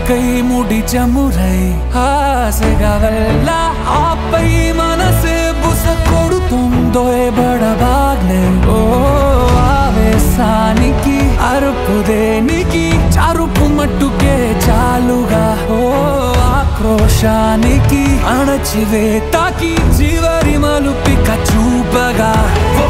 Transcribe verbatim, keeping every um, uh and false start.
రెక్కై ముడి చమురై ఆశగా వెళ్ళ ఆపై మనసే బుస కొడుతుందో బడబాగ్నే ఓ ఆవేశానికి అరుపు దేనికి చరుపు మట్టుకే చాలుగా ఓ ఆక్రోశానికి అణచివేతకి చివరి మలుపిక చూపగా